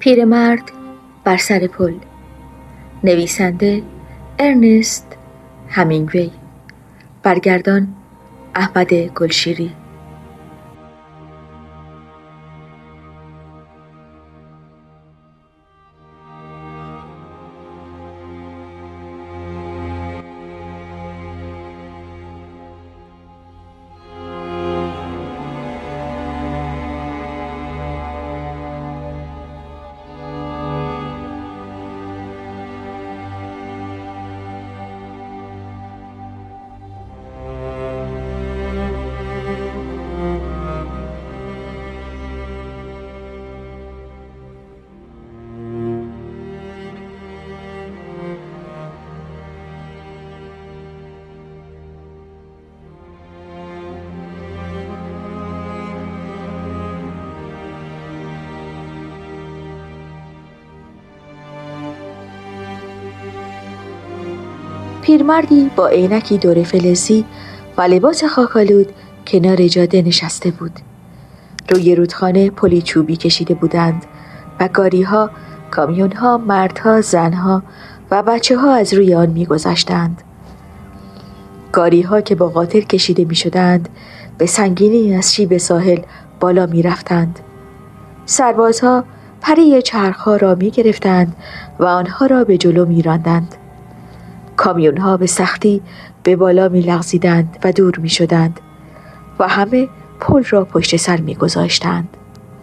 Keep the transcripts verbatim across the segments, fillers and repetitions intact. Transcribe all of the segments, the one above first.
پیرمرد بر سر پل. نویسنده ارنست همینگوی. برگردان احمد گلشیری. پیرمردی با عینکی دور فلزی و لباس خاک‌آلود کنار جاده نشسته بود. روی رودخانه پلی چوبی کشیده بودند و گاری‌ها، کامیون‌ها، مردها، زنها و بچه‌ها از روی آن می‌گذشتند. گاری‌ها که با قاطر کشیده می‌شدند به سنگینی از شیب ساحل بالا می‌رفتند. سربازها پری چرخ‌ها را می‌گرفتند و آنها را به جلو می‌راندند. کامیون‌ها به سختی به بالا می‌لغزیدند و دور می‌شدند و همه پل را پشت سر می‌گذاشتند.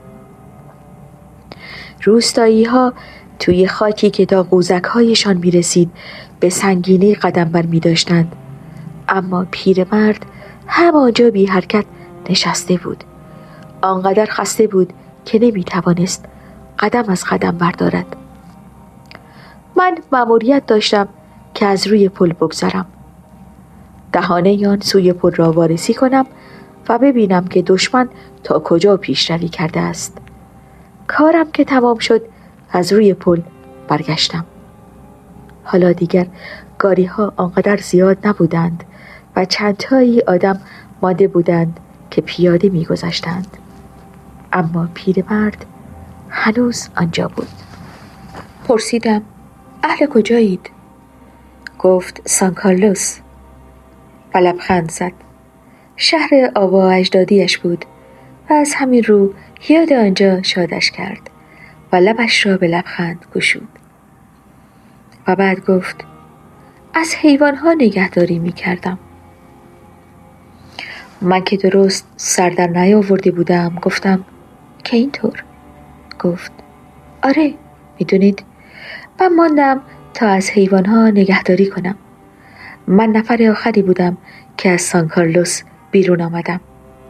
روستایی‌ها توی خاکی که تا قوزک‌هایشان می‌رسید به سنگینی قدم بر می‌داشتند، اما پیرمرد همانجا بی حرکت نشسته بود. آنقدر خسته بود که نمی‌توانست قدم از قدم بردارد. من مأموریت داشتم که از روی پل بگذرم. دهانه آن سوی پل را وارسی کنم و ببینم که دشمن تا کجا پیشروی کرده است. کارم که تمام شد از روی پل برگشتم. حالا دیگر گاری ها آنقدر زیاد نبودند و چند تایی آدم مانده بودند که پیاده می گذشتند. اما پیرمرد هنوز آنجا بود. پرسیدم اهل کجایید؟ گفت سان کارلوس و لبخند زد. شهر آبا اجدادیش بود و از همین رو یاد آنجا شادش کرد و لبش را به لبخند گشود. و بعد گفت از حیوانها نگهداری می کردم. من که درست سر در نیاورده بودم گفتم که اینطور؟ گفت آره، میدونید من ماندم تا از حیوانها نگهداری کنم. من نفر آخری بودم که از سان کارلوس بیرون آمدم.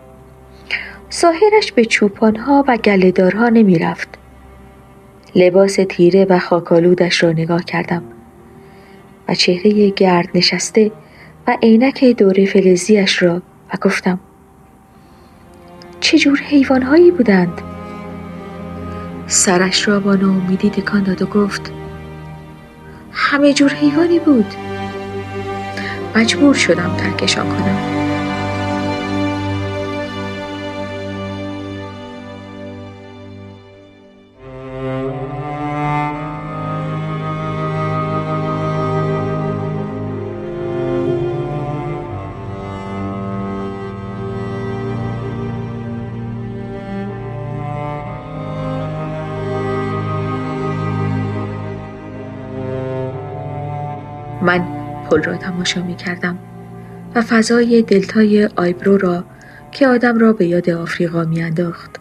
ظاهرش به چوپانها و گله‌دارها نمی رفت. لباس تیره و خاک‌آلودش را نگاه کردم و چهره گرد نشسته و عینک دور فلزیش را و گفتم چه جور حیوانهایی بودند؟ سرش را با ناامیدی تکان داد و گفت همه جور حیوانی بود. مجبور شدم ترکشان کنم. من پل را تماشا می کردم و فضای دلتای آیبرو را که آدم را به یاد آفریقا می انداخت.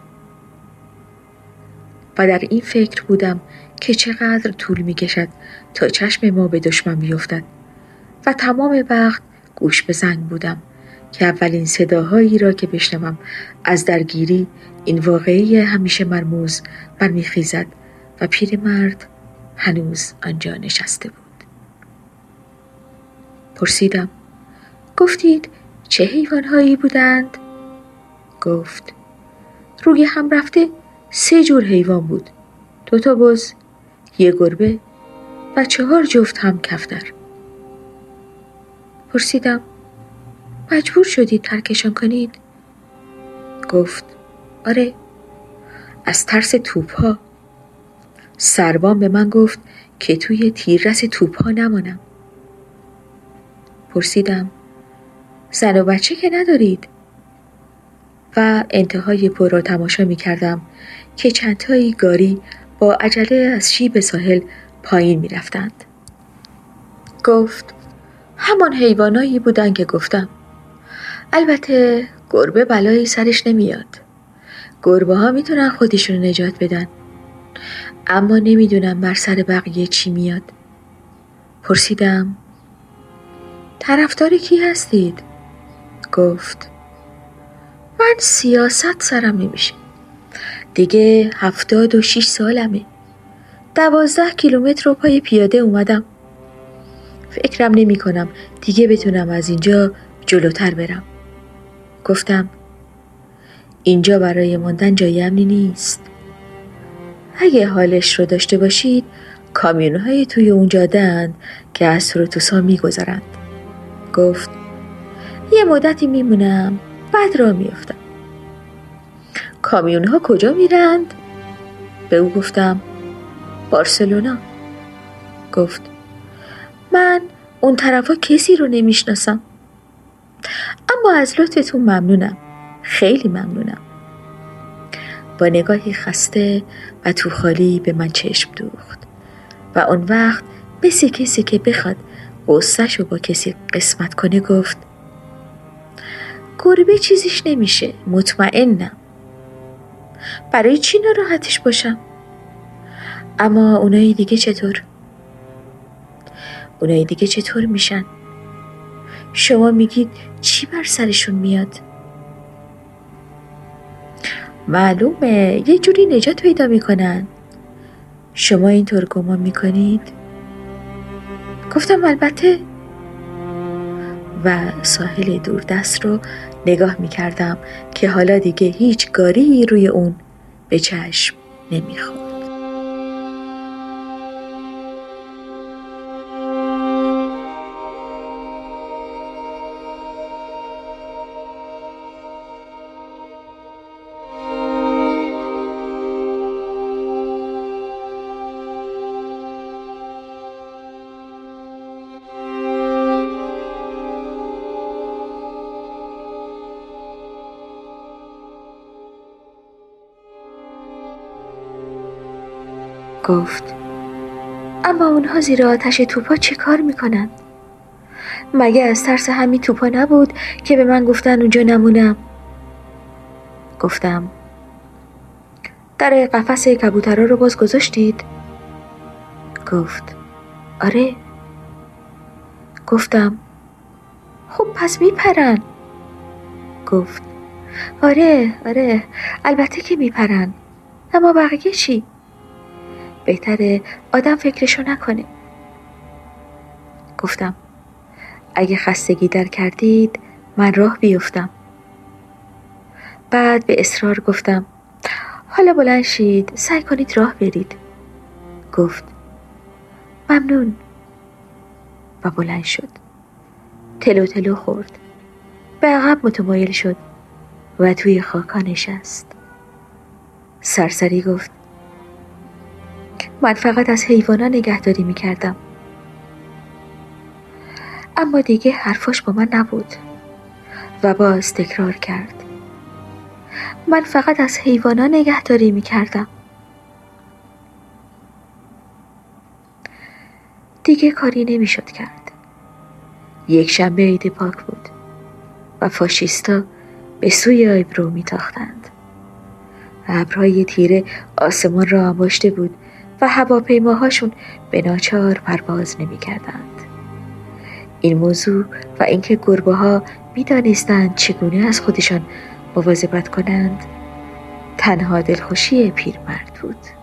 و در این فکر بودم که چقدر طول می کشد تا چشم ما به دشمن بیفتد و تمام وقت گوش به زنگ بودم که اولین صداهایی را که بشنوم از درگیری این واقعی همیشه مرموز برمی خیزد و پیرمرد هنوز آنجا نشسته بود. پرسیدم گفتید چه حیوانهایی بودند؟ گفت روی هم رفته سه جور حیوان بود. دو تا بز، یک گربه و چهار جفت هم کفتر. پرسیدم مجبور شدید ترکشان کنید؟ گفت آره، از ترس توپ ها. سروان به من گفت که توی تیررس توپ‌ها نمانم. پرسیدم زن و بچه که ندارید؟ و انتهای پر را تماشا می کردم که چندتایی گاری با عجله از شیب ساحل پایین می رفتند. گفت همان حیوانایی بودن که گفتم. البته گربه بلایی سرش نمیاد. گربه ها می تونن خودشون نجات بدن. اما نمیدونم بر سر بقیه چی میاد. پرسیدم طرفدار کی هستید؟ گفت من سیاست سرم نمیشه. دیگه هفتاد و شیش سالمه. دوازده کیلومتر رو پای پیاده اومدم. فکرم نمی کنم دیگه بتونم از اینجا جلوتر برم. گفتم اینجا برای ماندن جای امنی نیست. اگه حالش رو داشته باشید کامیون‌های توی اون جاده‌اند که از سروتوسا می‌گذرند. گفت یه مدتی میمونم بعد راه میافتم. کامیون‌ها کجا میرند؟ به او گفتم بارسلونا. گفت من اون طرفا کسی رو نمیشناسم. اما از لطفتون ممنونم. خیلی ممنونم. با نگاهی خسته و تو خالی به من چشم دوخت و اون وقت مثل کسی که بخواد غصه‌شو با کسی قسمت کنه گفت گربه چیزیش نمیشه، مطمئنم. برای چی ناراحتش باشم؟ اما اونایی دیگه چطور؟ اونایی دیگه چطور میشن؟ شما میگید چی بر سرشون میاد؟ معلومه یه جوری نجات پیدا میکنن. شما اینطور گمان میکنید؟ گفتم البته. و ساحل دوردست رو نگاه میکردم که حالا دیگه هیچ گاری روی اون به چشم نمیخورد. گفت اما اونها زیر آتش توپا چه کار میکنن؟ مگه از ترس همین توپا نبود که به من گفتن اونجا نمونم؟ گفتم در قفس کبوترها رو باز گذاشتید؟ گفت آره. گفتم خب پس میپرن. گفت آره آره البته که میپرن. اما بقیه چی؟ بهتره آدم فکرشو نکنه. گفتم اگه خستگی در کردید من راه بیفتم. بعد به اصرار گفتم حالا بلند شید، سعی کنید راه برید. گفت ممنون و بلند شد. تلو تلو خورد، به عقب متمایل شد و توی خاکا نشست. سرسری گفت من فقط از حیوانا نگهداری میکردم. اما دیگه حرفاش با من نبود و باز تکرار کرد من فقط از حیوانا نگهداری میکردم. دیگه کاری نمیشد کرد. یک شنبه عید پاک بود و فاشیستا به سوی آیبرو میتاختند. ابرهای تیره آسمان را انباشته بود و هواپیماهاشون به ناچار پرواز نمی‌کردند. این موضوع و اینکه گربه ها می‌دانستند چگونه از خودشان مواظبت کنند تنها دلخوشی پیرمرد بود.